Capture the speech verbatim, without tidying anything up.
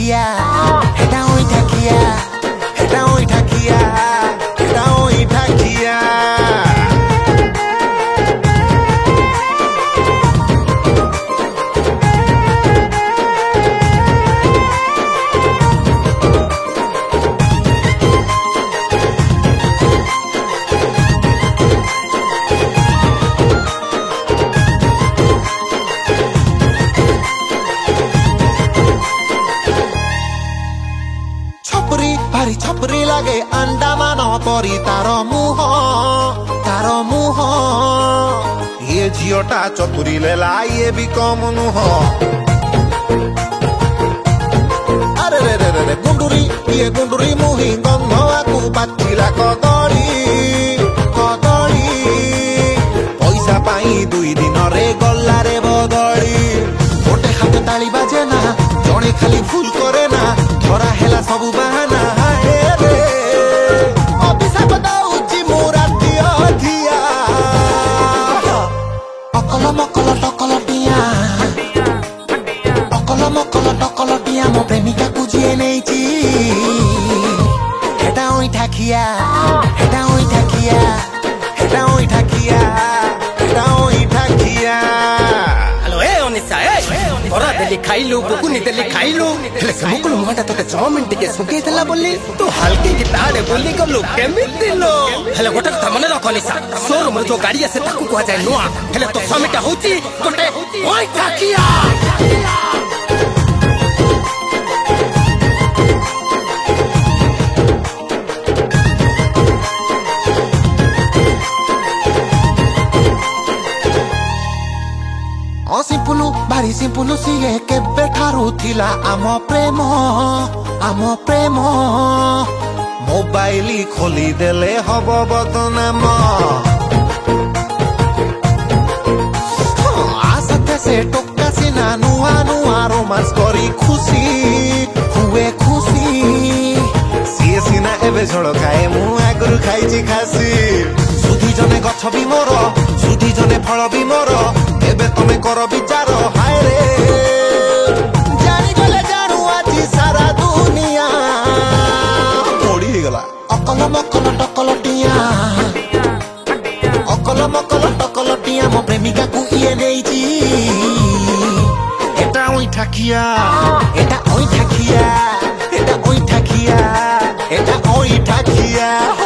ଖିଆ ହେଟା ଅଇଠା ଖିଆ ହେଟା ଅଇଠା ଖିଆ ହେଟା ଅଇଠା ଖିଆ भारी छपरी लगे अंडा मानो परी तार मुह तार मुह ये झीटा चतुरी लेला ये भी कम नुह अरे रे रे रे रे गुंडुरी ये गुंडुरी मुही गंध आकु बाचिला कदली कदली पैसा पाई दुई दिन रे गल्ला रे बदली गोटे हाथ ताली बाजे ना जणे खाली भूल करे ना धरा हेला सबु बहाना मकल टकल टिया अकल मकल टकल टिया मो प्रेमिका को जिए नेची हेटा ओइठा खिया हेटा ओइठा खिया हेटा ओइठा खिया हेटा ओइठा खिया हेलो ए अनिसा ए बरा देली खाइलु बुकुनी देली खाइलु हेले से मुकुल मुहाटा तोते चाउमिन टिके सुके देला बोली तू हल्की की ताड़े बोली गलु केमिति लो हेले गोटे कथा मने रख अनिसा शोरूम रे जो गाड़ी आसे ताकू कुआ जाय नुआ हेले तो स्वामीटा होची गोटे ओइठा खिया सिंपुलु भारी सिंपुलु सिए केबे ठारू थिला आम प्रेम आम प्रेम मोबाइल खोली देले हब बदनाम आसते से टोका सिना नुआ नुआ रोमांस करी खुशी हुए खुशी सीए सिना एबे झोल खाए मु आगरु खाइची खासी सुधी जने गछ भी मोर सुधी जने फल भी मोर एबे तमे कर विचार हाय रे जानी गले जानू आज सारा दुनिया मोड़ी ही गला अकल मकल टकल टिया अकल मकल टकल टिया मो प्रेमिका को इए नेची एटा ओइठा खिया एटा ओइठा खिया एटा ओइठा खिया एटा ओइठा खिया